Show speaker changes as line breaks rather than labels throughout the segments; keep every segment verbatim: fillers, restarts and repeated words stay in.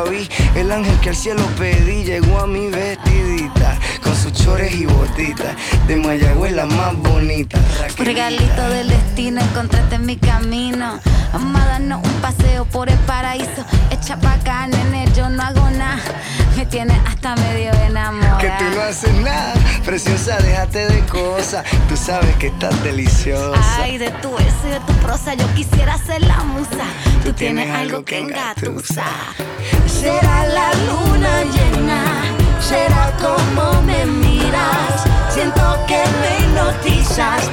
la vi. El ángel que al cielo pedí llegó a mi vestidita, con sus chores y botitas, de Mayagüez la más bonita.
Un regalito del destino encontraste en mi camino. Vamos a darnos un paseo por el paraíso. Echa pa' acá, nene, yo no hago nada. Me tienes hasta medio enamorada.
Que tú no haces nada, preciosa, déjate de cosas. Tú sabes que estás deliciosa.
Ay, de tu verso y de tu prosa yo quisiera ser la musa. Tú, tú tienes, tienes algo que engatusa.
Será la luna llena, será como me miras. Siento que me hipnotizas.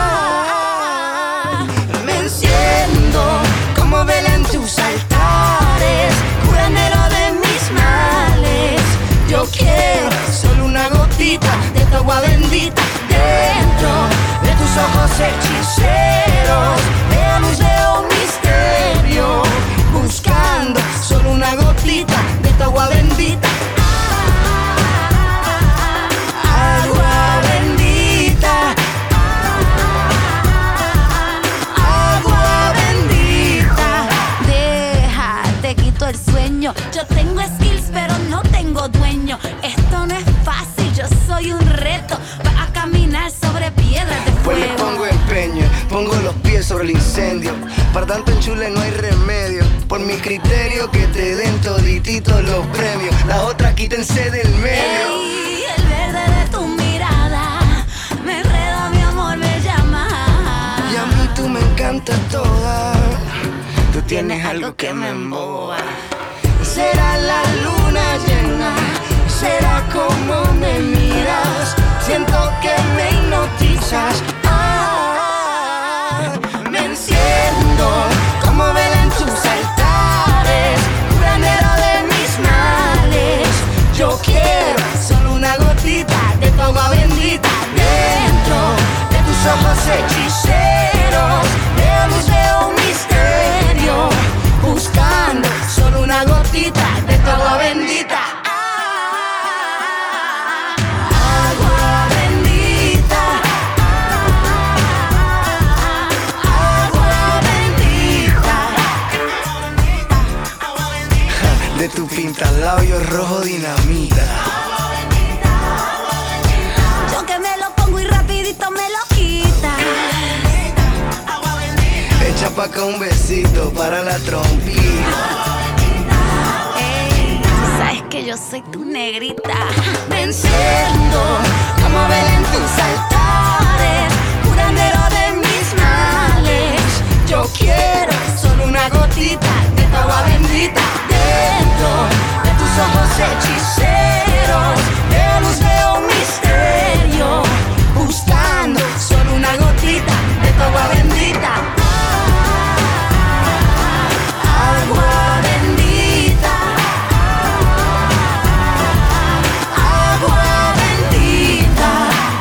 Ah, me enciendo como vela en tus altares, curandero de mis males. Yo quiero solo una gotita de tu agua bendita dentro de tus ojos hechiceros. Veo luz, veo misterio, buscando solo una gotita de tu agua bendita. Agua bendita, agua bendita.
Deja, te quito el sueño. Yo tengo skills pero no tengo dueño. Esto no es fácil, yo soy un reto. Va a caminar sobre piedras de fuego.
Pues le pongo empeño, pongo los pies sobre el incendio. Para tanto enchule no hay remedio. Por mi criterio que te den todititos los premios. Las otras quítense del medio.
Ey, el verde de tu mirada me enreda, mi amor, me llama.
Y a mí tú me encantas toda. Tú tienes algo que me emboba.
Será la luna llena, será como me miras. Siento que me hipnotizas. Ah, me enciendo como vela en tus altares, curandero de mis males. Yo quiero solo una gotita de tu agua bendita dentro de tus ojos hechiceros. Veo luz, veo misterio, buscando solo una gotita de tu agua bendita. Agua bendita, agua bendita.
De tu pintalabios rojo dinamita.
Yo que me lo pongo y rapidito me lo quita.
Echa pa' acá un besito para la trompita.
Ey, sabes que yo soy tu negrita.
Me enciendo como vela en tus altares, curandero de mis males. Yo quiero solo una gotita de tu agua bendita dentro de tus ojos hechiceros. Veo luz, veo misterio, buscando solo una gotita de tu agua bendita. Agua bendita, agua bendita,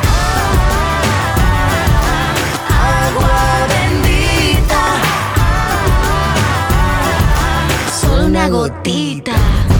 agua bendita. Solo una gotita.